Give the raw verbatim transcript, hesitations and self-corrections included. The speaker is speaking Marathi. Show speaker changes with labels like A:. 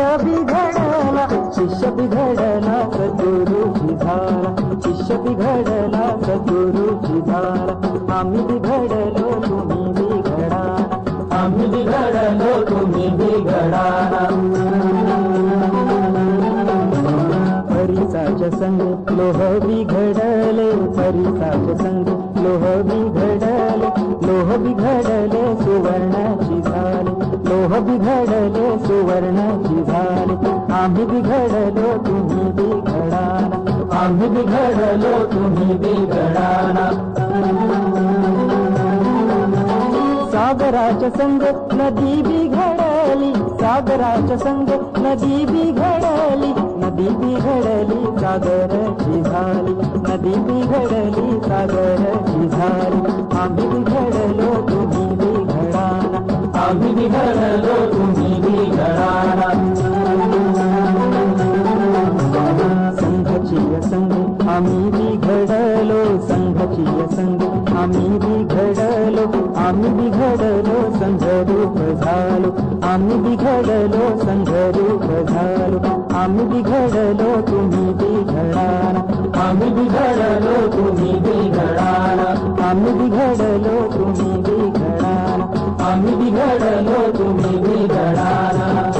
A: बिघडला शिष्य बिघडला सद्गुरूची झाला, शिष्य बिघडला सद्गुरूची झाला. आम्ही बिघडलो तुम्ही बिघडा, आम्ही बिघडलो तुम्ही बिघडा. परिसाच्या संग लोह बिघडले, परिसाच्या संग लोह बिघडले, लोह बिघडले सुवर्णाची झाले, लोह बिघडले सुवर्णाची झाले. आम्ही बिघडलो तुम्ही बिघडाना, आम्ही बिघडलो तुम्ही बिघडाना. सागराच्या संग नदी बिघडली, सागराच्या संग नदी बिघडली, नदी बिघडली सागराची झाली, नदी बिघडली सागराची झाली. आम्ही बिघडलो तुम्ही बिघडाना, आम्ही बिघडलो तुम्ही बिघडाना. संघाची संग आम्ही बिघडलो, संघाची संग आम्ही बिघडलो, आम्ही बिघडलो संघरूप झालो, आम्ही बिघडलो संघरूप झालो. आम्ही बिघडलो तुम्ही बिघडाना, आम्ही बिघडलो तुम्ही बिघडाना, आम्ही बिघडलो तुम्ही बिघडाना, आम्ही बिघडलो तुम्ही बिघडाना.